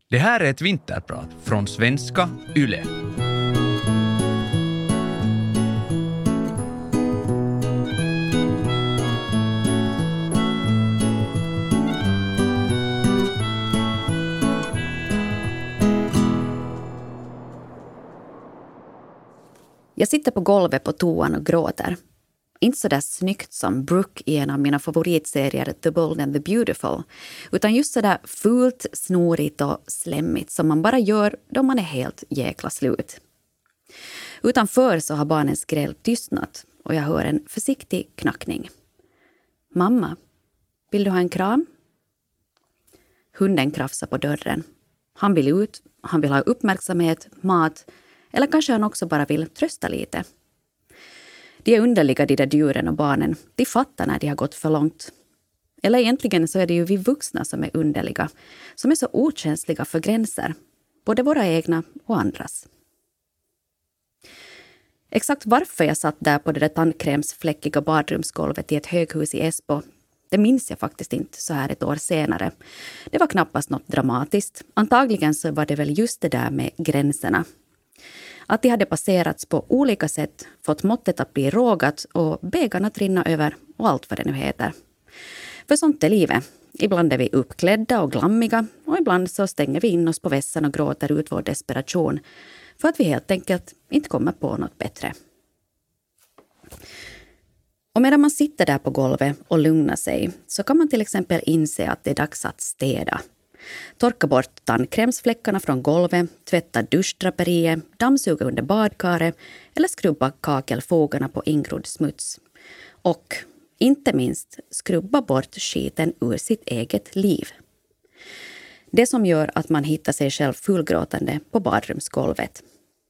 Det här är ett vinterprat från svenska YLE. Jag sitter på golvet på toan och gråter. Inte så där snyggt som Brooke i en av mina favoritserier The Bold and the Beautiful. Utan just så där fult, snorigt och slemmigt som man bara gör då man är helt jäkla slut. Utanför så har barnens skräll tystnat och jag hör en försiktig knackning. Mamma, vill du ha en kram? Hunden krafsar på dörren. Han vill ut, han vill ha uppmärksamhet, mat eller kanske han också bara vill trösta lite. De är underliga, de där djuren och barnen. De fattar när de har gått för långt. Eller egentligen så är det ju vi vuxna som är underliga. Som är så okänsliga för gränser. Både våra egna och andras. Exakt varför jag satt där på det där tandkrämsfläckiga badrumsgolvet i ett höghus i Esbo, det minns jag faktiskt inte så här ett år senare. Det var knappast något dramatiskt. Antagligen så var det väl just det där med gränserna. Att de hade passerats på olika sätt, fått måttet att bli rågat och bägaren att rinna över och allt vad det nu heter. För sånt är livet. Ibland är vi uppklädda och glammiga och ibland så stänger vi in oss på vässan och gråter ut vår desperation för att vi helt enkelt inte kommer på något bättre. Och medan man sitter där på golvet och lugnar sig så kan man till exempel inse att det är dags att städa. Torka bort tandkrämsfläckarna från golvet, tvätta duschdraperiet, dammsuga under badkaret eller skrubba kakelfogarna på ingrodd smuts. Och, inte minst, skrubba bort skiten ur sitt eget liv. Det som gör att man hittar sig själv fullgråtande på badrumsgolvet.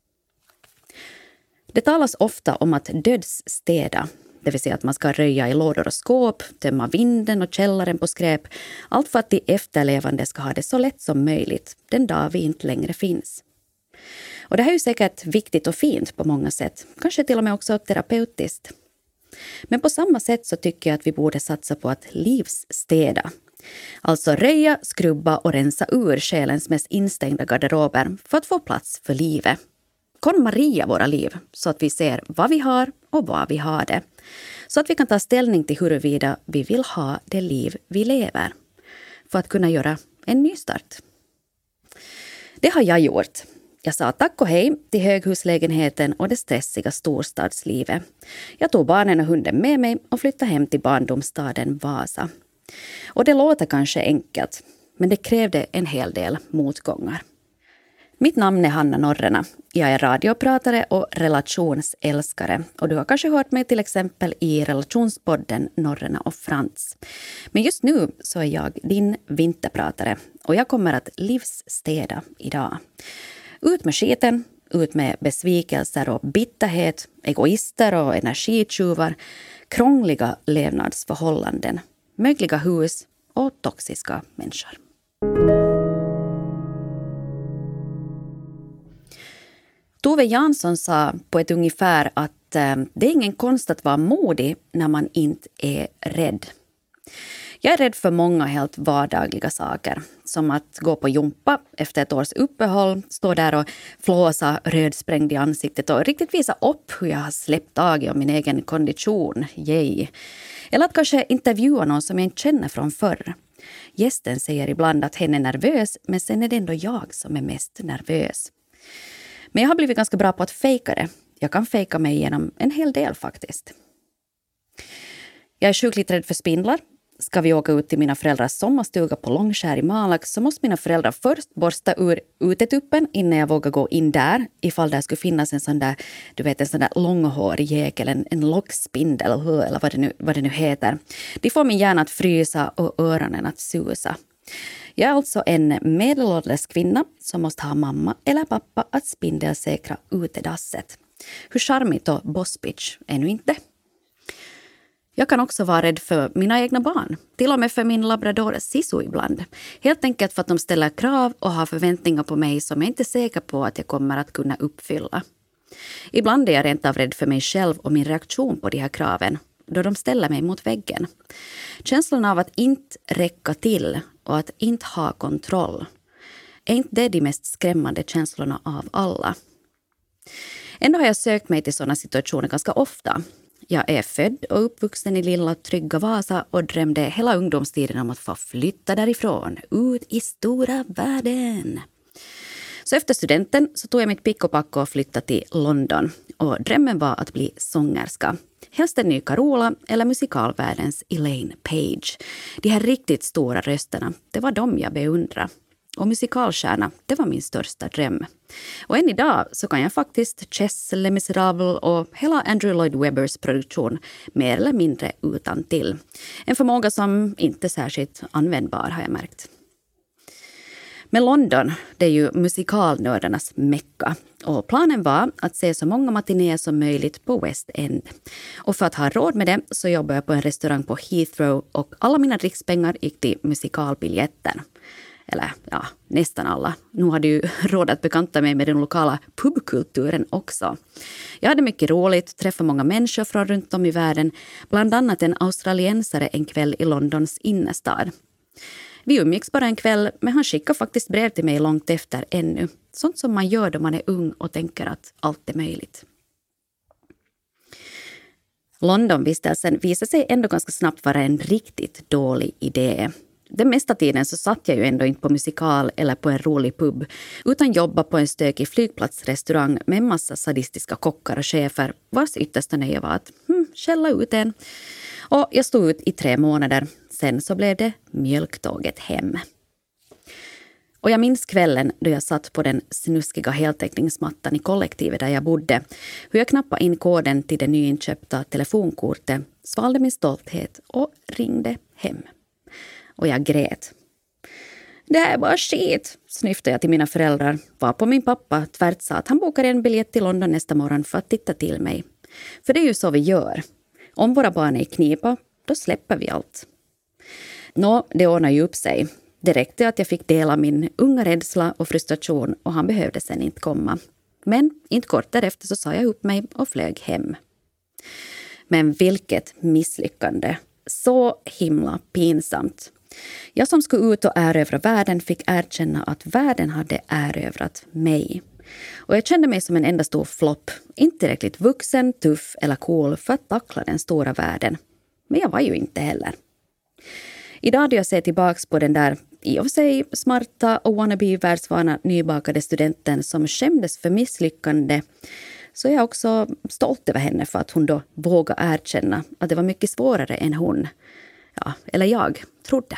Det talas ofta om att dödsstäda. Det vill säga att man ska röja i lådor och skåp, tömma vinden och källaren på skräp. Allt för att de efterlevande ska ha det så lätt som möjligt den dag vi inte längre finns. Och det här är ju säkert viktigt och fint på många sätt. Kanske till och med också terapeutiskt. Men på samma sätt så tycker jag att vi borde satsa på att livsstäda. Alltså röja, skrubba och rensa ur själens mest instängda garderober för att få plats för livet. KonMaria våra liv så att vi ser vad vi har och vad vi har det. Så att vi kan ta ställning till huruvida vi vill ha det liv vi lever. För att kunna göra en ny start. Det har jag gjort. Jag sa tack och hej till höghuslägenheten och det stressiga storstadslivet. Jag tog barnen och hunden med mig och flyttade hem till barndomsstaden Vasa. Och det låter kanske enkelt, men det krävde en hel del motgångar. Mitt namn är Hanna Norrena. Jag är radiopratare och relationsälskare. Och du har kanske hört mig till exempel i relationspodden Norrena och Frans. Men just nu så är jag din vinterpratare. Och jag kommer att livsstäda idag. Ut med skiten, ut med besvikelser och bitterhet, egoister och energitjuvar, krångliga levnadsförhållanden, mögliga hus och toxiska människor. Tove Jansson sa på ett ungefär att det är ingen konst att vara modig när man inte är rädd. Jag är rädd för många helt vardagliga saker. Som att gå på jumpa efter ett års uppehåll, stå där och flåsa rödsprängd i ansiktet och riktigt visa upp hur jag har släppt taget om min egen kondition. Yay. Eller att kanske intervjua någon som jag inte känner från förr. Gästen säger ibland att hen är nervös, men sen är det ändå jag som är mest nervös. Men jag har blivit ganska bra på att fejka det. Jag kan fejka mig igenom en hel del faktiskt. Jag är sjukligt rädd för spindlar. Ska vi åka ut till mina föräldrars sommarstuga på Långskär i Malax så måste mina föräldrar först borsta ur utetuppen innan jag vågar gå in där. Ifall där skulle finnas en sån där, du vet, en sån där långhårig jäkel, en lockspindel eller vad det nu heter. De får min hjärna att frysa och öronen att susa. Jag är alltså en medelålders kvinna som måste ha mamma eller pappa att spindelsäkra utedasset. Hur charmigt och bossbitch är nu inte? Jag kan också vara rädd för mina egna barn. Till och med för min labrador Sisu ibland. Helt enkelt för att de ställer krav och har förväntningar på mig som jag inte är säker på att jag kommer att kunna uppfylla. Ibland är jag rent av rädd för mig själv och min reaktion på de här kraven. Då de ställer mig mot väggen. Känslan av att inte räcka till och att inte ha kontroll. Är inte det de mest skrämmande känslorna av alla? Ändå har jag sökt mig till sådana situationer ganska ofta. Jag är född och uppvuxen i lilla trygga Vasa och drömde hela ungdomstiden om att få flytta därifrån, ut i stora världen. Så efter studenten så tog jag mitt pick och pack och flyttade till London. Och drömmen var att bli sångerska. Helst en ny Carola eller musikalvärldens Elaine Page. De här riktigt stora rösterna, det var de jag beundrade. Och musikalstjärna, det var min största dröm. Och än idag så kan jag faktiskt Chess, Les Misérables och hela Andrew Lloyd Webbers produktion mer eller mindre utan till. En förmåga som inte är särskilt användbar har jag märkt. Men London, det är ju musikalnördarnas mecka. Och planen var att se så många matinéer som möjligt på West End. Och för att ha råd med det så jobbade jag på en restaurang på Heathrow och alla mina drickspengar gick till musikalbiljetten. Eller ja, nästan alla. Nu hade ju råd att bekanta mig med den lokala pubkulturen också. Jag hade mycket roligt, träffade många människor från runt om i världen. Bland annat en australiensare en kväll i Londons innerstad. Vi umgicks bara en kväll, men han skickade faktiskt brev till mig långt efter ännu. Sånt som man gör då man är ung och tänker att allt är möjligt. Londonvistelsen visade sig ändå ganska snabbt vara en riktigt dålig idé. Den mesta tiden så satt jag ju ändå inte på musikal eller på en rolig pub utan jobba på en stökig flygplatsrestaurang med en massa sadistiska kockar och chefer vars yttersta nöje var att skälla ut en. Och jag stod ut i 3 månader. Sen så blev det mjölktåget hem. Och jag minns kvällen då jag satt på den snuskiga heltäckningsmattan i kollektivet där jag bodde. Hur jag knappade in koden till det nyinköpta telefonkortet, svalde min stolthet och ringde hem. Och jag grät. Det här var skit, snyftade jag till mina föräldrar. Var på min pappa tvärt sa att han bokade en biljett till London nästa morgon för att titta till mig. För det är ju så vi gör. Om våra barn är i knipa, då släpper vi allt. Det ordnar ju upp sig. Det räckte att jag fick dela min unga rädsla och frustration och han behövde sen inte komma. Men inte kort därefter så sa jag upp mig och flög hem. Men vilket misslyckande. Så himla pinsamt. Jag som skulle ut och erövra världen fick erkänna att världen hade erövrat mig. Och jag kände mig som en enda stor flopp. Inte tillräckligt vuxen, tuff eller cool för att tackla den stora världen. Men jag var ju inte heller. Idag då jag ser tillbaka på den där i och för sig smarta och wannabe-världsvana nybakade studenten som skämdes för misslyckande, så är jag också stolt över henne för att hon då vågade erkänna att det var mycket svårare än hon, eller jag, trodde.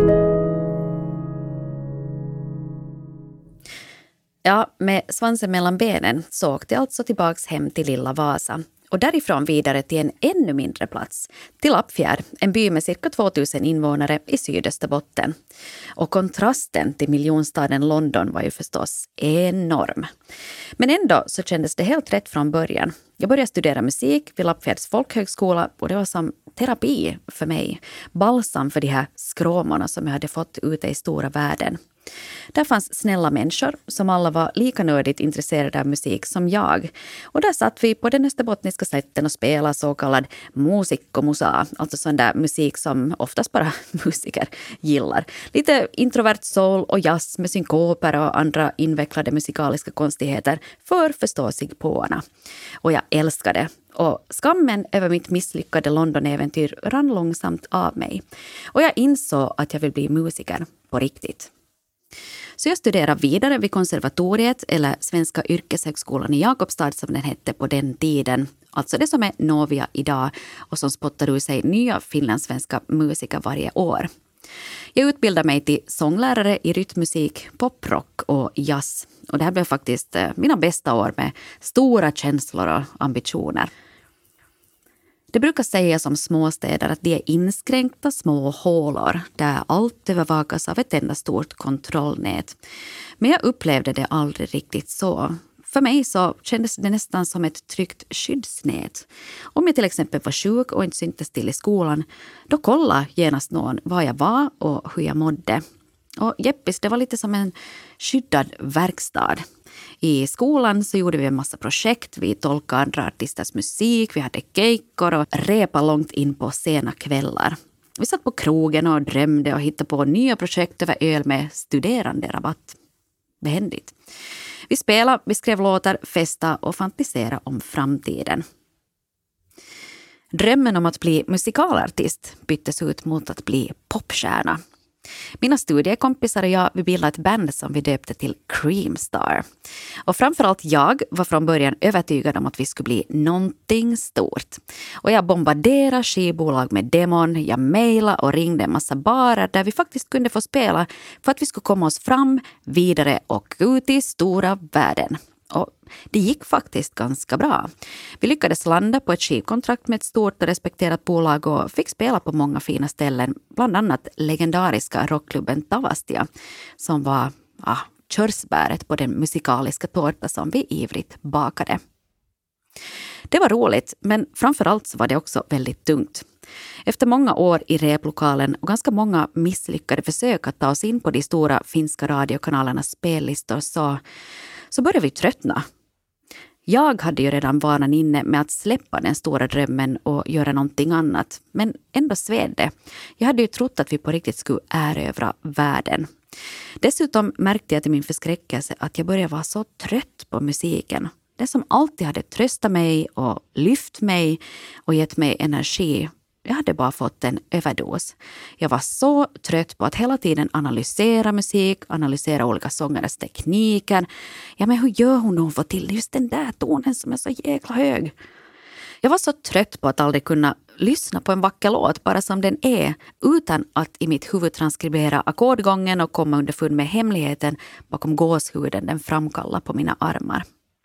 Ja, med svansen mellan benen så åkte jag alltså tillbaks hem till lilla Vasa. Och därifrån vidare till en ännu mindre plats, till Lappfjärd, en by med cirka 2000 invånare i Sydösterbotten. Och kontrasten till miljonstaden London var ju förstås enorm. Men ändå så kändes det helt rätt från början. Jag började studera musik vid Lappfjärds folkhögskola och det var som terapi för mig. Balsam för de här skråmorna som jag hade fått ute i stora världen. Där fanns snälla människor som alla var lika nördigt intresserade av musik som jag. Och där satt vi på den österbottniska slätten och spelade så kallad musikkomusa, alltså sån där musik som oftast bara musiker gillar. Lite introvert soul och jazz med synkoper och andra invecklade musikaliska konstigheter för förståsigpåarna. Och jag älskade. Och skammen över mitt misslyckade London-äventyr rann långsamt av mig. Och jag insåg att jag vill bli musiker på riktigt. Så jag studerade vidare vid konservatoriet eller Svenska yrkeshögskolan i Jakobstad som den hette på den tiden. Alltså det som är Novia idag och som spottar ur sig nya finlandssvenska musiker varje år. Jag utbildade mig till sånglärare i rytmmusik, poprock och jazz. Och det här blev faktiskt mina bästa år med stora känslor och ambitioner. Det brukar sägas om småstäder att de är inskränkta små hålor där allt övervakas av ett enda stort kontrollnät. Men jag upplevde det aldrig riktigt så. För mig så kändes det nästan som ett tryggt skyddsnät. Om jag till exempel var sjuk och inte syntes till i skolan, då kollade genast någon var jag var och hur jag mådde. Och Jeppis, det var lite som en skyddad verkstad. I skolan så gjorde vi en massa projekt. Vi tolkade andra artisters musik, vi hade keikkor och repa långt in på sena kvällar. Vi satt på krogen och drömde och hittade på nya projekt över öl med studerande rabatt. behändigt. Vi spelade, vi skrev låtar, festade och fantiserade om framtiden. Drömmen om att bli musikalartist byttes ut mot att bli popstjärna. Mina studiekompisar och jag, vi bildade ett band som vi döpte till Creamstar. Och framförallt jag var från början övertygad om att vi skulle bli någonting stort. Och jag bombarderade skivbolag med demon, jag mejlade och ringde en massa barer där vi faktiskt kunde få spela för att vi skulle komma oss fram, vidare och ut i stora världen. Och det gick faktiskt ganska bra. Vi lyckades landa på ett skivkontrakt med ett stort och respekterat bolag och fick spela på många fina ställen. Bland annat legendariska rockklubben Tavastia som var körsbäret på den musikaliska tårta som vi ivrigt bakade. Det var roligt, men framförallt så var det också väldigt tungt. Efter många år i replokalen och ganska många misslyckade försök att ta oss in på de stora finska radiokanalernas spellistor så började vi tröttna. Jag hade ju redan vanan inne med att släppa den stora drömmen och göra någonting annat. Men ändå sved det. Jag hade ju trott att vi på riktigt skulle erövra världen. Dessutom märkte jag till min förskräckelse att jag började vara så trött på musiken. Det som alltid hade tröstat mig och lyft mig och gett mig energi. Jag hade bara fått en överdos. Jag var så trött på att hela tiden analysera musik, analysera olika sångares tekniker. Ja, men hur gör hon när hon får till just den där tonen som är så jäkla hög? Jag var så trött på att aldrig kunna lyssna på en vacker låt bara som den är utan att i mitt huvud transkribera ackordgången och komma underfund med hemligheten bakom gåshuden den framkallar på mina armar.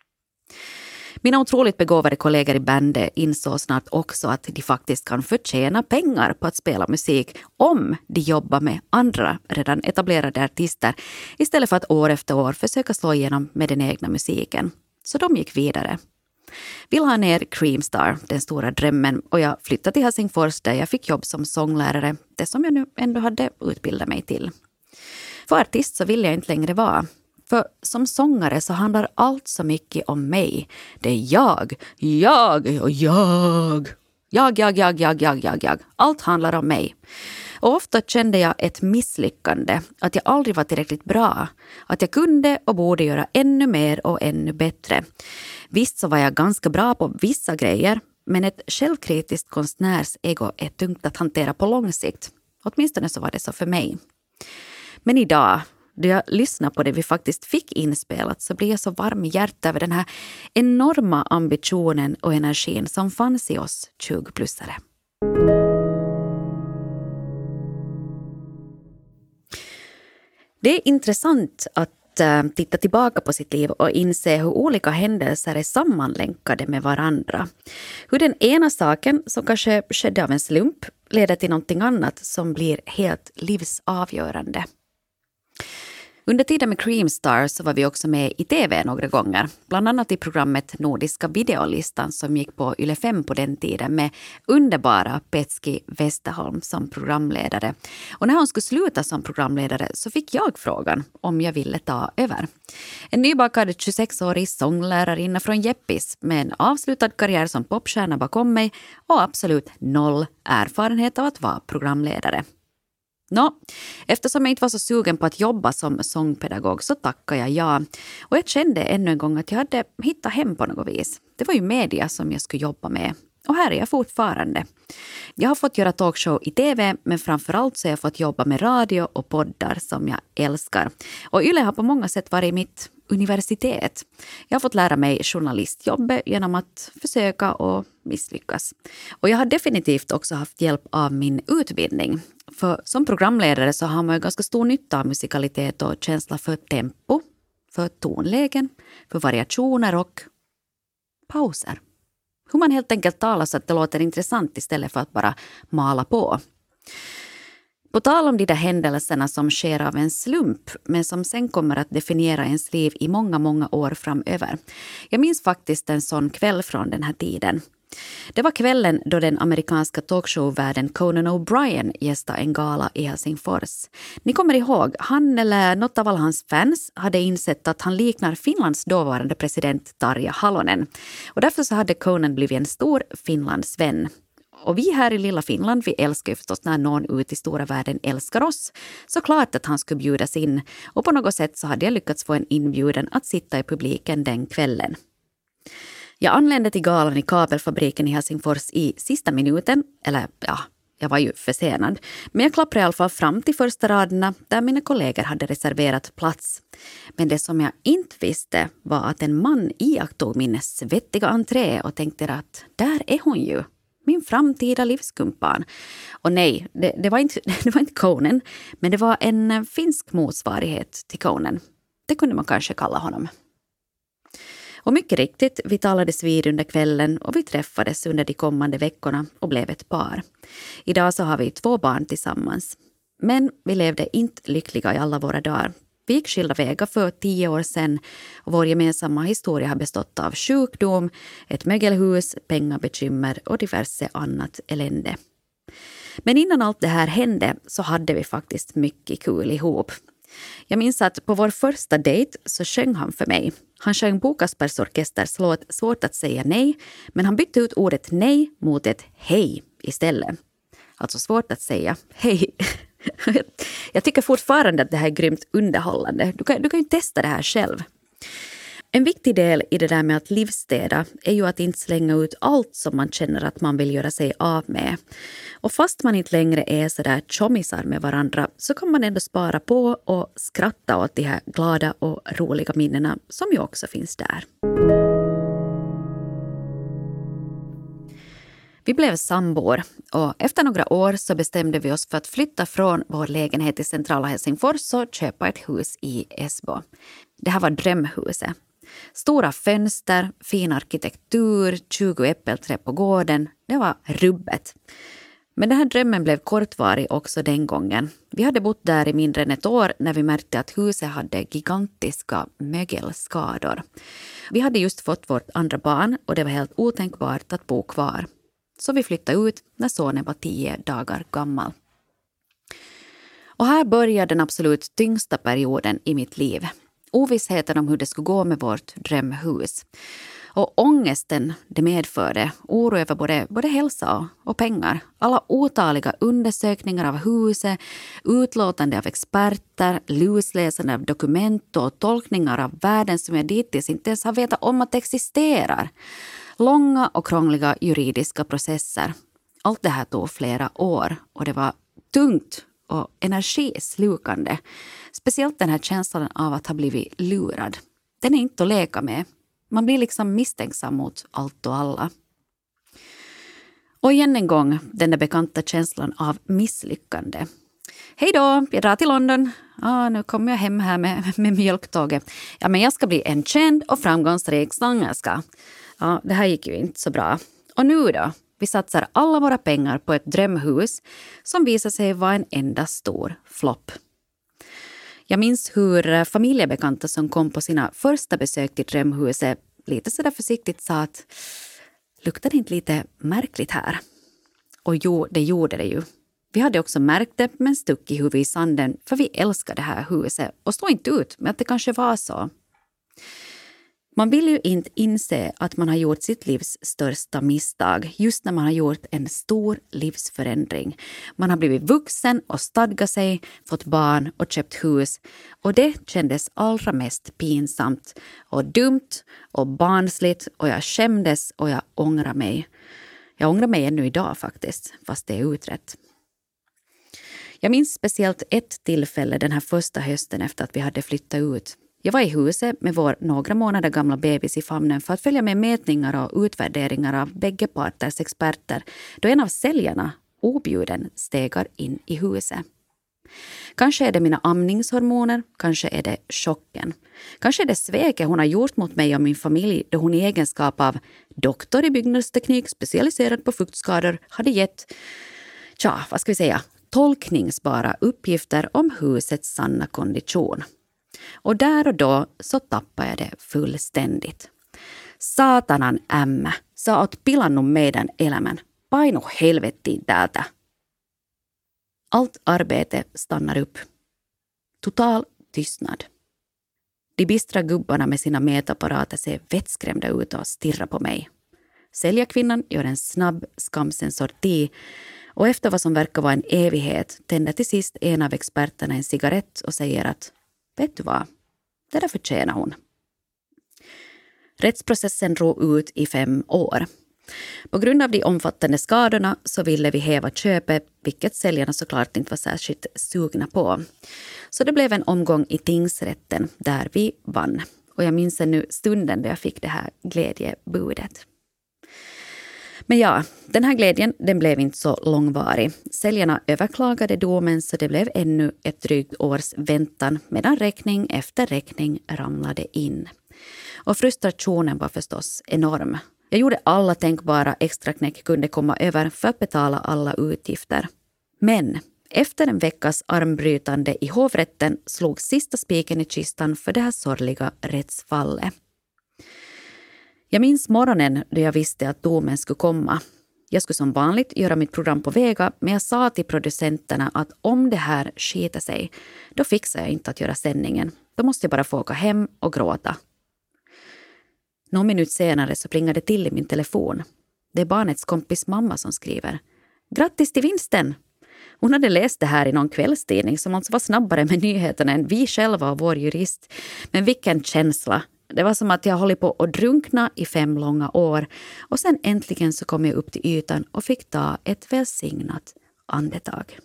Mina otroligt begåvade kollegor i bandet insåg snart också att de faktiskt kan förtjäna pengar på att spela musik om de jobbar med andra redan etablerade artister istället för att år efter år försöka slå igenom med den egna musiken. Så de gick vidare. Vi la ner Creamstar, den stora drömmen, och jag flyttade till Helsingfors där jag fick jobb som sånglärare, det som jag nu ändå hade utbildat mig till. För artist så vill jag inte längre vara. För som sångare så handlar allt så mycket om mig. Det är jag. Allt handlar om mig. Och ofta kände jag ett misslyckande. Att jag aldrig var tillräckligt bra. Att jag kunde och borde göra ännu mer och ännu bättre. Visst så var jag ganska bra på vissa grejer. Men ett självkritiskt konstnärsego är tungt att hantera på lång sikt. Åtminstone så var det så för mig. Men idag, då jag lyssnar på det vi faktiskt fick inspelat, så blir jag så varm i hjärtat över den här enorma ambitionen och energin som fanns i oss 20-plussare. Det är intressant att titta tillbaka på sitt liv och inse hur olika händelser är sammanlänkade med varandra. Hur den ena saken som kanske skedde av en slump leder till någonting annat som blir helt livsavgörande. Under tiden med Creamstar så var vi också med i tv några gånger. Bland annat i programmet Nordiska videolistan som gick på Yle 5 på den tiden med underbara Petski Westerholm som programledare. Och när hon skulle sluta som programledare så fick jag frågan om jag ville ta över. En nybakad 26-årig sånglärarinna från Jeppis med en avslutad karriär som popstjärna bakom mig och absolut noll erfarenhet av att vara programledare. Eftersom jag inte var så sugen på att jobba som sångpedagog så tackade jag ja. Och jag kände ännu en gång att jag hade hittat hem på något vis. Det var ju media som jag skulle jobba med. Och här är jag fortfarande. Jag har fått göra talkshow i tv, men framförallt så har jag fått jobba med radio och poddar som jag älskar. Och Yle har på många sätt varit mitt universitet. Jag har fått lära mig journalistjobbet genom att försöka och misslyckas. Och jag har definitivt också haft hjälp av min utbildning. För som programledare så har man ju ganska stor nytta av musikalitet och känsla för tempo, för tonlägen, för variationer och pauser. Hur man helt enkelt talar så att det låter intressant istället för att bara mala på. På tal om de där händelserna som sker av en slump men som sen kommer att definiera ens liv i många, många år framöver. Jag minns faktiskt en sån kväll från den här tiden. Det var kvällen då den amerikanska talkshowvärden Conan O'Brien gästade en gala i Helsingfors. Ni kommer ihåg, han eller något av alla hans fans hade insett att han liknar Finlands dåvarande president Tarja Halonen. Och därför så hade Conan blivit en stor Finlandsvän. Och vi här i lilla Finland, vi älskar ju förstås när någon ut i stora världen älskar oss. Så klart att han skulle bjudas in. Och på något sätt så hade jag lyckats få en inbjudan att sitta i publiken den kvällen. Jag anlände till galan i kabelfabriken i Helsingfors i sista minuten. Eller ja, jag var ju försenad. Men jag klapprade i alla fall fram till första raderna där mina kollegor hade reserverat plats. Men det som jag inte visste var att en man iakttog min svettiga entré och tänkte att där är hon ju. Min framtida livskumpan. Och nej, det var inte Conan, men det var en finsk motsvarighet till Conan. Det kunde man kanske kalla honom. Och mycket riktigt, vi talades vid under kvällen och vi träffades under de kommande veckorna och blev ett par. Idag så har vi 2 barn tillsammans. Men vi levde inte lyckliga i alla våra dagar. Vi gick skilda vägar för 10 år sedan och vår gemensamma historia har bestått av sjukdom, ett mögelhus, pengabekymmer och diverse annat elände. Men innan allt det här hände så hade vi faktiskt mycket kul ihop. Jag minns att på vår första dejt så sjöng han för mig. Han sjöng Bo Kaspers Orkesters låt Svårt att säga nej, men han bytte ut ordet nej mot ett hej istället. Alltså svårt att säga hej. Jag tycker fortfarande att det här är grymt underhållande. Du kan ju testa det här själv. En viktig del i det där med att livsstäda är ju att inte slänga ut allt som man känner att man vill göra sig av med. Och fast man inte längre är så där tjommisar med varandra så kan man ändå spara på och skratta åt de här glada och roliga minnena som ju också finns där. Vi blev sambor och efter några år så bestämde vi oss för att flytta från vår lägenhet i centrala Helsingfors och köpa ett hus i Esbo. Det här var drömhuset. Stora fönster, fin arkitektur, 20 äppelträd på gården. Det var rubbet. Men den här drömmen blev kortvarig också den gången. Vi hade bott där i mindre än ett år när vi märkte att huset hade gigantiska mögelskador. Vi hade just fått vårt andra barn och det var helt otänkbart att bo kvar. Så vi flyttade ut när sonen var 10 dagar gammal. Och här började den absolut tyngsta perioden i mitt liv. Ovissheten om hur det skulle gå med vårt drömhus. Och ångesten det medförde, oro över både hälsa och pengar. Alla otaliga undersökningar av huset, utlåtande av experter, lusläsande av dokument och tolkningar av världen som jag dittills inte ens har vetat om att det existerar. Långa och krångliga juridiska processer. Allt det här tog flera år och det var tungt och energislukande. Speciellt den här känslan av att ha blivit lurad. Den är inte att leka med. Man blir liksom misstänksam mot allt och alla. Och igen en gång den där bekanta känslan av misslyckande. Hej då, jag drar till London. Nu kommer jag hem här med mjölktåget. Ja, men jag ska bli en känd och framgångsrik sångerska. Ja, det här gick ju inte så bra. Och nu då? Vi satsar alla våra pengar på ett drömhus som visar sig vara en enda stor flopp. Jag minns hur familjebekanta som kom på sina första besök till drömhuset lite sådär försiktigt sa att luktar det inte lite märkligt här? Och jo, det gjorde det ju. Vi hade också märkt det men stuck i huvudet i sanden för vi älskade det här huset och stod inte ut med att det kanske var så. Man vill ju inte inse att man har gjort sitt livs största misstag just när man har gjort en stor livsförändring. Man har blivit vuxen och stadgat sig, fått barn och köpt hus. Och det kändes allra mest pinsamt och dumt och barnsligt och jag skämdes och jag ångrar mig. Jag ångrar mig ännu idag faktiskt, fast det är utrett. Jag minns speciellt ett tillfälle den här första hösten efter att vi hade flyttat ut. Jag var i huset med vår några månader gamla bebis i famnen för att följa med mätningar och utvärderingar av bägge parters experter då en av säljarna, objuden, stegar in i huset. Kanske är det mina amningshormoner, kanske är det chocken. Kanske är det sveket hon har gjort mot mig och min familj då hon i egenskap av doktor i byggnadsteknik specialiserad på fuktskador hade gett, tolkningsbara uppgifter om husets sanna kondition. Och där och då så tappade jag det fullständigt. Saatanan ämmä, sä oot pilannut meidän elämän. Painu helvettiin täältä. Allt arbete stannar upp. Total tystnad. De bistra gubbarna med sina mätapparater ser vettskrämda ut och stirrar på mig. Säljarkvinnan gör en snabb, skamsen sorti och efter vad som verkar vara en evighet tänder till sist en av experterna en cigarett och säger att vet du vad, det där förtjänar hon. Rättsprocessen drog ut i 5 år. På grund av de omfattande skadorna så ville vi häva köpet, vilket säljarna såklart inte var särskilt sugna på. Så det blev en omgång i tingsrätten där vi vann. Och jag minns nu stunden då jag fick det här glädjebudet. Men ja, den här glädjen den blev inte så långvarig. Säljarna överklagade domen så det blev ännu ett drygt års väntan medan räkning efter räkning ramlade in. Och frustrationen var förstås enorm. Jag gjorde alla tänkbara extraknäck kunde komma över för att betala alla utgifter. Men efter en veckas armbrytande i hovrätten slog sista spiken i kistan för det här sorgliga rättsfallet. Jag minns morgonen då jag visste att domen skulle komma. Jag skulle som vanligt göra mitt program på Vega, men jag sa till producenterna att om det här skiter sig, då fixar jag inte att göra sändningen. Då måste jag bara få åka hem och gråta. Någon minut senare så plingade det till i min telefon. Det är barnets kompis mamma som skriver. Grattis till vinsten! Hon hade läst det här i någon kvällstidning som alltså var snabbare med nyheterna än vi själva och vår jurist. Men vilken känsla! Det var som att jag hållit på att drunkna i 5 långa år och sen äntligen så kom jag upp till ytan och fick ta ett välsignat andetag.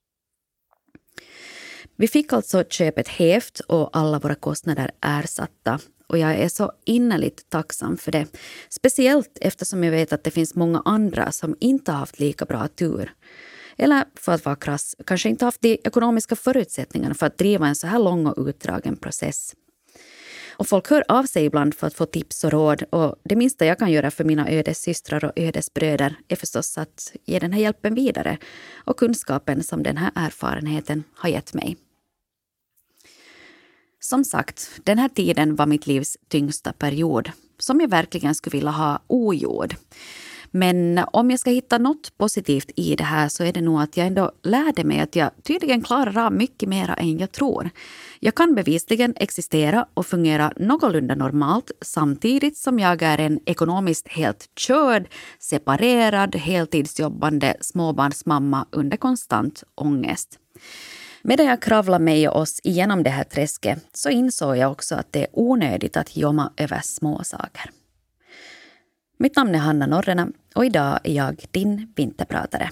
Vi fick alltså köpet hävt och alla våra kostnader ersatta. Och jag är så innerligt tacksam för det. Speciellt eftersom jag vet att det finns många andra som inte har haft lika bra tur. Eller för att vara krass, kanske inte haft de ekonomiska förutsättningarna för att driva en så här lång och utdragen process. Och folk hör av sig ibland för att få tips och råd. Och det minsta jag kan göra för mina ödessystrar och ödesbröder är förstås att ge den här hjälpen vidare. Och kunskapen som den här erfarenheten har gett mig. Som sagt, den här tiden var mitt livs tyngsta period. Som jag verkligen skulle vilja ha ogjord. Men om jag ska hitta något positivt i det här så är det nog att jag ändå lärde mig att jag tydligen klarar av mycket mer än jag tror. Jag kan bevisligen existera och fungera någorlunda normalt samtidigt som jag är en ekonomiskt helt körd, separerad, heltidsjobbande småbarnsmamma under konstant ångest. Medan jag kravlar mig och oss igenom det här träsket så insåg jag också att det är onödigt att jomma över små saker. Mitt namn är Hanna Norrena och idag är jag din vinterpratare.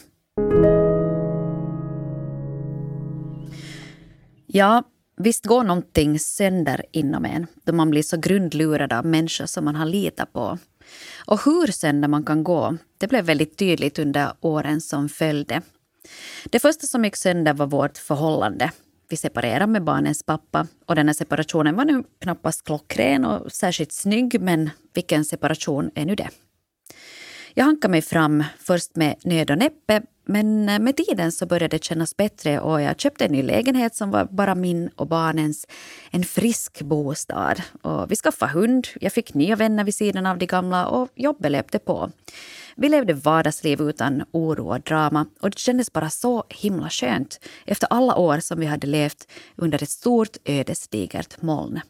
Ja, visst går någonting sönder inom en då man blir så grundlurad av människor som man har litat på. Och hur sönder man kan gå, det blev väldigt tydligt under åren som följde. Det första som gick sönder var vårt förhållande. Vi separerade med barnens pappa och den här separationen var nu knappast klockren och särskilt snygg, men vilken separation är nu det? Jag hankade mig fram först med nöd och näppe, men med tiden så började det kännas bättre och jag köpte en ny lägenhet som var bara min och barnens, en frisk bostad. Och vi skaffade hund, jag fick nya vänner vid sidan av de gamla och jobbet löpte på. Vi levde vardagsliv utan oro och drama och det kändes bara så himla skönt efter alla år som vi hade levt under ett stort ödesdigert moln.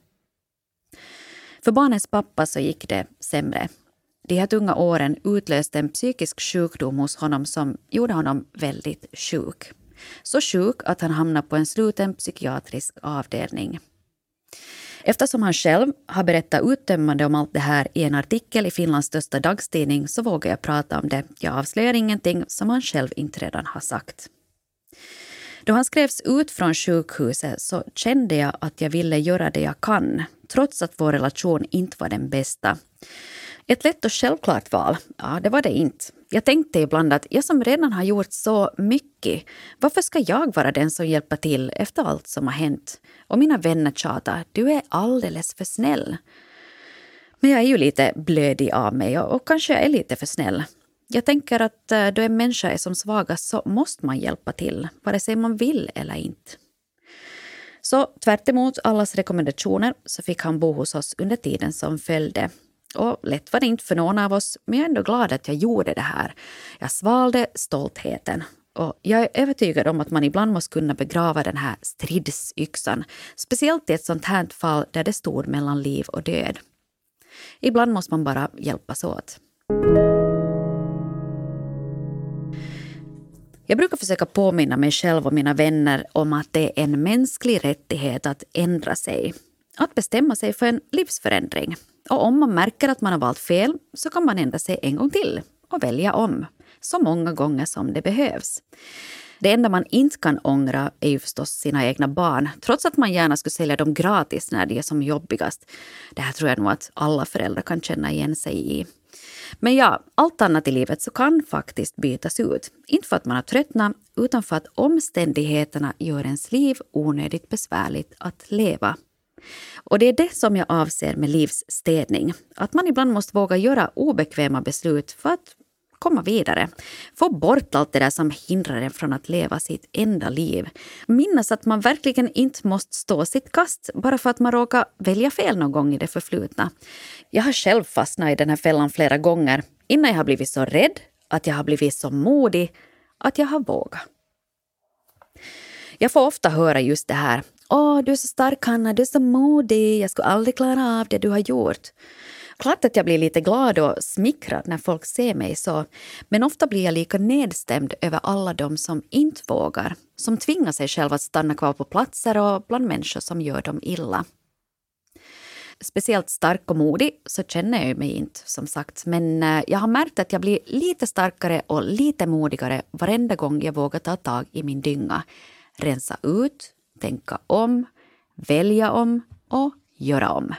För barnens pappa så gick det sämre. De här tunga åren utlöste en psykisk sjukdom hos honom som gjorde honom väldigt sjuk. Så sjuk att han hamnade på en sluten psykiatrisk avdelning. Eftersom han själv har berättat uttömmande om allt det här i en artikel i Finlands största dagstidning så vågar jag prata om det. Jag avslöjar ingenting som han själv inte redan har sagt. Då han skrevs ut från sjukhuset så kände jag att jag ville göra det jag kan, trots att vår relation inte var den bästa. Ett lätt och självklart val, ja det var det inte. Jag tänkte ibland att jag som redan har gjort så mycket, varför ska jag vara den som hjälper till efter allt som har hänt? Och mina vänner tjatar, du är alldeles för snäll. Men jag är ju lite blödig av mig och kanske jag är lite för snäll. Jag tänker att då en människa är som svagast så måste man hjälpa till, vare sig man vill eller inte. Så tvärt emot allas rekommendationer så fick han bo hos oss under tiden som följde. Och lätt var det inte för någon av oss, men jag är ändå glad att jag gjorde det här. Jag svalde stoltheten. Och jag är övertygad om att man ibland måste kunna begrava den här stridsyxan. Speciellt i ett sånt här fall där det stod mellan liv och död. Ibland måste man bara hjälpas åt. Jag brukar försöka påminna mig själv och mina vänner om att det är en mänsklig rättighet att ändra sig. Att bestämma sig för en livsförändring. Och om man märker att man har valt fel så kan man ändra sig en gång till och välja om. Så många gånger som det behövs. Det enda man inte kan ångra är ju förstås sina egna barn. Trots att man gärna skulle sälja dem gratis när de är som jobbigast. Det här tror jag nog att alla föräldrar kan känna igen sig i. Men ja, allt annat i livet så kan faktiskt bytas ut. Inte för att man har tröttnat, utan för att omständigheterna gör ens liv onödigt besvärligt att leva. Och det är det som jag avser med livsstädning. Att man ibland måste våga göra obekväma beslut för att komma vidare. Få bort allt det där som hindrar en från att leva sitt enda liv. Minnas att man verkligen inte måste stå sitt kast bara för att man råkar välja fel någon gång i det förflutna. Jag har själv fastnat i den här fällan flera gånger innan jag har blivit så rädd, att jag har blivit så modig, att jag har vågat. Jag får ofta höra just det här. Du är så stark, Hanna, du är så modig, jag skulle aldrig klara av det du har gjort. Klart att jag blir lite glad och smickrad när folk ser mig så, men ofta blir jag lika nedstämd över alla de som inte vågar, som tvingar sig själva att stanna kvar på platser och bland människor som gör dem illa. Speciellt stark och modig så känner jag mig inte, som sagt, men jag har märkt att jag blir lite starkare och lite modigare varenda gång jag vågar ta tag i min dynga. Rensa ut, tänka om, välja om och göra om.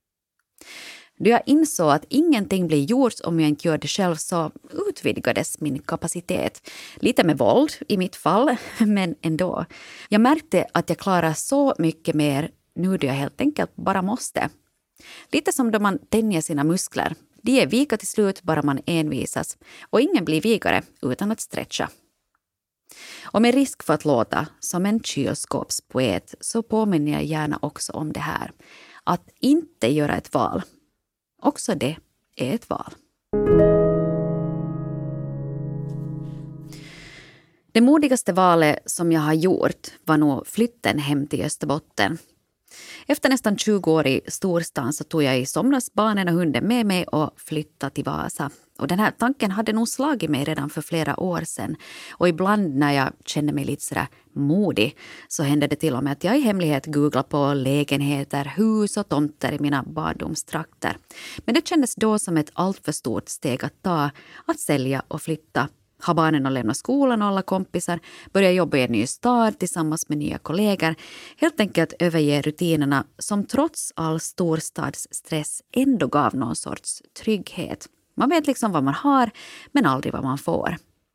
Då jag insåg att ingenting blir gjort om jag inte gör det själv så utvidgades min kapacitet. Lite med våld i mitt fall, men ändå. Jag märkte att jag klarar så mycket mer nu då jag helt enkelt bara måste. Lite som då man tänjer sina muskler. De är vika till slut bara man envisas och ingen blir vigare utan att stretcha. Och med risk för att låta som en kylskåpspoet så påminner jag gärna också om det här. Att inte göra ett val. Också det är ett val. Det modigaste valet som jag har gjort var nog flytten hem till Österbotten. Efter nästan 20 år i storstan så tog jag i somras barnen och hunden med mig och flyttade till Vasa. Och den här tanken hade nog slagit mig redan för flera år sedan. Och ibland när jag kände mig lite sådär modig så hände det till och med att jag i hemlighet googlade på lägenheter, hus och tomter i mina barndomstrakter. Men det kändes då som ett alltför stort steg att ta, att sälja och flytta. Ha barnen och lämna skolan och alla kompisar, börja jobba i en ny stad tillsammans med nya kollegor. Helt enkelt överge rutinerna som trots all storstadsstress ändå gav någon sorts trygghet. Man vet liksom vad man har, men aldrig vad man får.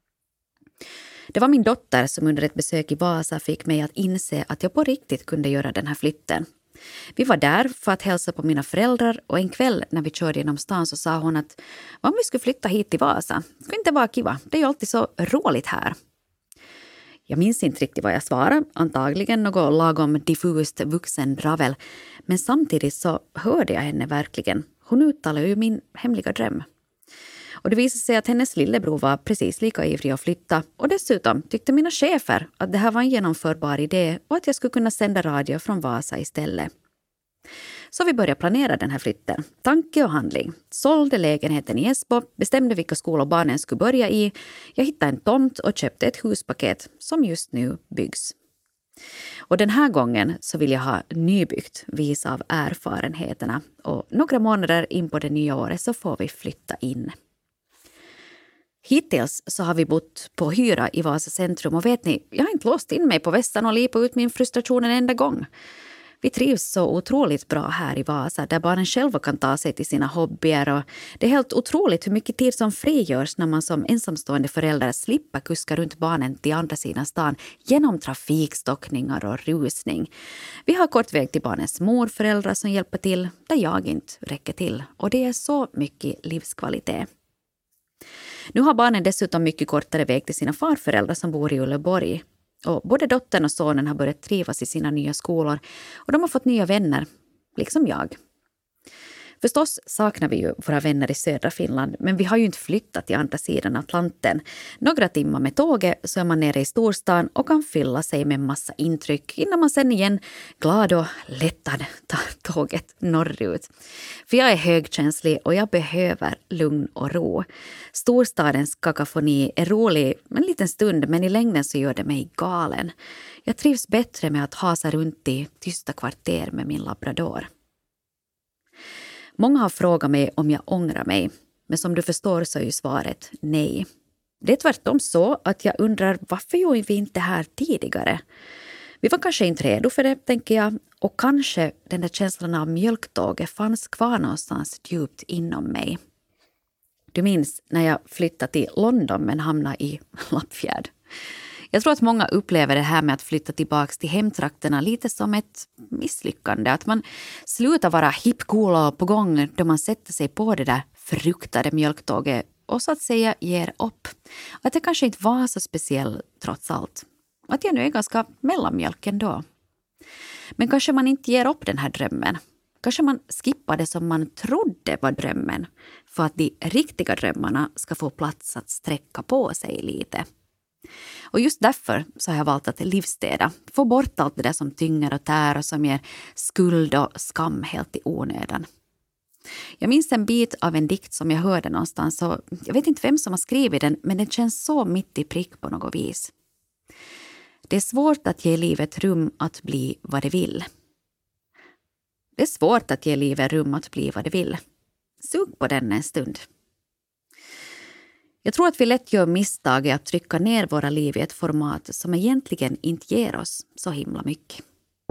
Det var min dotter som under ett besök i Vasa fick mig att inse att jag på riktigt kunde göra den här flytten. Vi var där för att hälsa på mina föräldrar och en kväll när vi körde genom stan så sa hon att om vi skulle flytta hit till Vasa, skulle inte vara kiva, det är ju alltid så roligt här. Jag minns inte riktigt vad jag svarade, antagligen något lagom diffust vuxendravel, men samtidigt så hörde jag henne verkligen. Hon uttalade ju min hemliga dröm. Och det visade sig att hennes lillebror var precis lika ivrig att flytta. Och dessutom tyckte mina chefer att det här var en genomförbar idé och att jag skulle kunna sända radio från Vasa istället. Så vi började planera den här flytten. Tanke och handling. Sålde lägenheten i Esbo, bestämde vilka skolor barnen skulle börja i. Jag hittade en tomt och köpte ett huspaket som just nu byggs. Och den här gången så vill jag ha nybyggt, visa av erfarenheterna. Och några månader in på det nya året så får vi flytta in. Hittills så har vi bott på hyra i Vasa centrum och vet ni, jag har inte låst in mig på vässan och lipat ut min frustration en enda gång. Vi trivs så otroligt bra här i Vasa där barnen själva kan ta sig till sina hobbyer och det är helt otroligt hur mycket tid som frigörs när man som ensamstående förälder slipper kuska runt barnen till andra sidan stan genom trafikstockningar och rusning. Vi har kort väg till barnens morföräldrar som hjälper till där jag inte räcker till och det är så mycket livskvalitet. Nu har barnen dessutom mycket kortare väg till sina farföräldrar som bor i Uleåborg. Och både dottern och sonen har börjat trivas i sina nya skolor och de har fått nya vänner, liksom jag. Förstås saknar vi ju våra vänner i södra Finland, men vi har ju inte flyttat till andra sidan Atlanten. Några timmar med tåget så är man nere i storstan och kan fylla sig med massa intryck innan man sen igen glad och lättad tar tåget norrut. För jag är högkänslig och jag behöver lugn och ro. Storstadens kakafoni är rolig en liten stund, men i längden så gör det mig galen. Jag trivs bättre med att hasa runt i tysta kvarter med min labrador. Många har frågat mig om jag ångrar mig, men som du förstår så är ju svaret nej. Det är tvärtom så att jag undrar varför gjorde vi inte det här tidigare? Vi var kanske inte redo för det, tänker jag, och kanske den där känslan av mjölktåget fanns kvar någonstans djupt inom mig. Du minns när jag flyttade till London men hamnade i Lappfjärd. Jag tror att många upplever det här med att flytta tillbaka till hemtrakterna lite som ett misslyckande. Att man slutar vara hipp, cool och på gång då man sätter sig på det där fruktade mjölktåget och så att säga ger upp. Och att det kanske inte var så speciellt trots allt. Och att jag nu är ganska mellanmjölk ändå. Men kanske man inte ger upp den här drömmen. Kanske man skippar det som man trodde var drömmen för att de riktiga drömmarna ska få plats att sträcka på sig lite. Och just därför så har jag valt att livsstäda. Få bort allt det där som tynger och tär och som ger skuld och skam helt i onödan. Jag minns en bit av en dikt som jag hörde någonstans och jag vet inte vem som har skrivit den, men den känns så mitt i prick på något vis. Det är svårt att ge livet rum att bli vad det vill. Det är svårt att ge livet rum att bli vad det vill. Sug på den en stund. Jag tror att vi lätt gör misstag i att trycka ner våra liv i ett format som egentligen inte ger oss så himla mycket.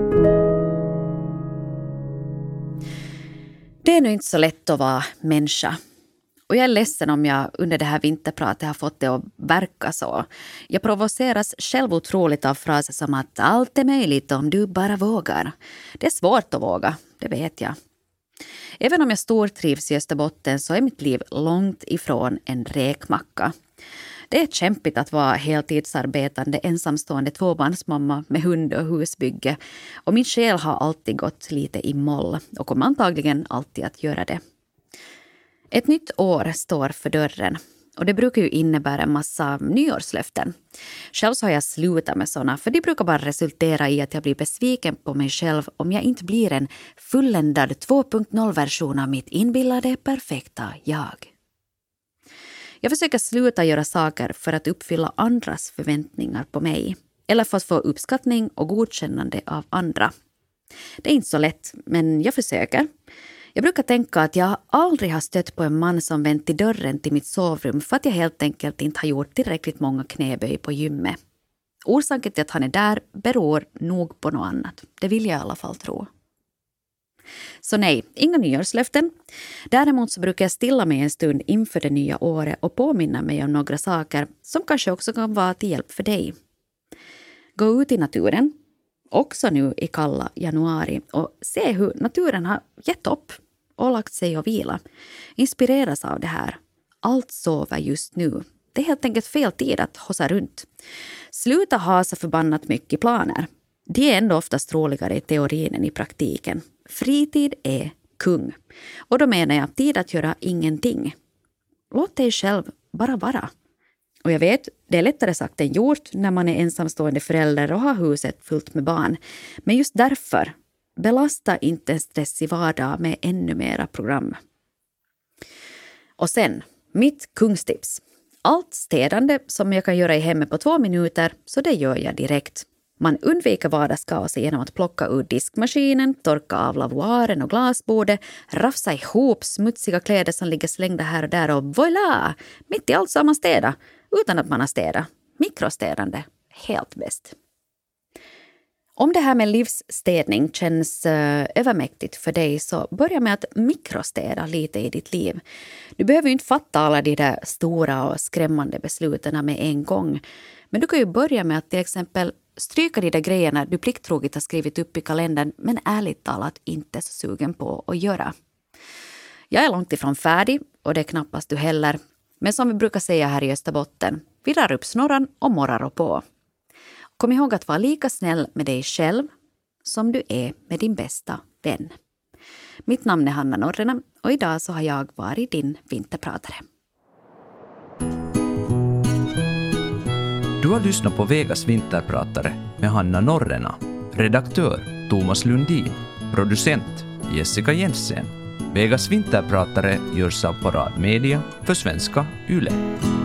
Det är nu inte så lätt att vara människa. Och jag är ledsen om jag under det här vinterpratet har fått det att verka så. Jag provoceras själv otroligt av fraser som att allt är möjligt om du bara vågar. Det är svårt att våga, det vet jag. Även om jag stortrivs i Österbotten så är mitt liv långt ifrån en räkmacka. Det är kämpigt att vara heltidsarbetande ensamstående tvåbarnsmamma med hund och husbygge. Och min själ har alltid gått lite i moll och kommer antagligen alltid att göra det. Ett nytt år står för dörren och det brukar ju innebära en massa nyårslöften. Själv så har jag slutat med såna för det brukar bara resultera i att jag blir besviken på mig själv om jag inte blir en fulländad 2.0-version av mitt inbillade perfekta jag. Jag försöker sluta göra saker för att uppfylla andras förväntningar på mig eller för att få uppskattning och godkännande av andra. Det är inte så lätt, men jag försöker. Jag brukar tänka att jag aldrig har stött på en man som vänt i dörren till mitt sovrum för att jag helt enkelt inte har gjort tillräckligt många knäböj på gymmet. Orsaken till att han är där beror nog på något annat. Det vill jag i alla fall tro. Så nej, inga nyårslöften. Däremot så brukar jag stilla mig en stund inför det nya året och påminna mig om några saker som kanske också kan vara till hjälp för dig. Gå ut i naturen. Också nu i kalla januari och se hur naturen har gett upp och lagt sig och vila. Inspireras av det här. Allt sover just nu. Det är helt enkelt fel tid att hossa runt. Sluta ha så förbannat mycket planer. Det är ändå oftast roligare i teorin än i praktiken. Fritid är kung. Och då menar jag tid att göra ingenting. Låt dig själv bara vara. Och jag vet, det är lättare sagt än gjort när man är ensamstående förälder och har huset fullt med barn. Men just därför, belasta inte en stressig vardag med ännu mera program. Och sen, mitt kungstips. Allt städande som jag kan göra i hemmet på 2 minuter, så det gör jag direkt. Man undviker vardagskaos genom att plocka ur diskmaskinen, torka av lavoaren och glasbordet, rafsa ihop smutsiga kläder som ligger slängda här och där och voilà! Mitt i allt så har man städa, utan att man har städat. Mikrostädande, helt bäst. Om det här med livsstädning känns övermäktigt för dig så börja med att mikrostäda lite i ditt liv. Du behöver ju inte fatta alla de där stora och skrämmande besluten med en gång. Men du kan ju börja med att till exempel stryka de där grejerna du plikttroget har skrivit upp i kalendern men ärligt talat inte så sugen på att göra. Jag är långt ifrån färdig och det är knappast du heller. Men som vi brukar säga här i Österbotten, vi drar upp snorran och morrar på. Kom ihåg att vara lika snäll med dig själv som du är med din bästa vän. Mitt namn är Hanna Norrena och idag så har jag varit din vinterpratare. Du har lyssnat på Vegas vinterpratare med Hanna Norrena, redaktör Thomas Lundin, producent Jessica Jensen. Vegas vinterpratare görs av Parad Media för Svenska Yle.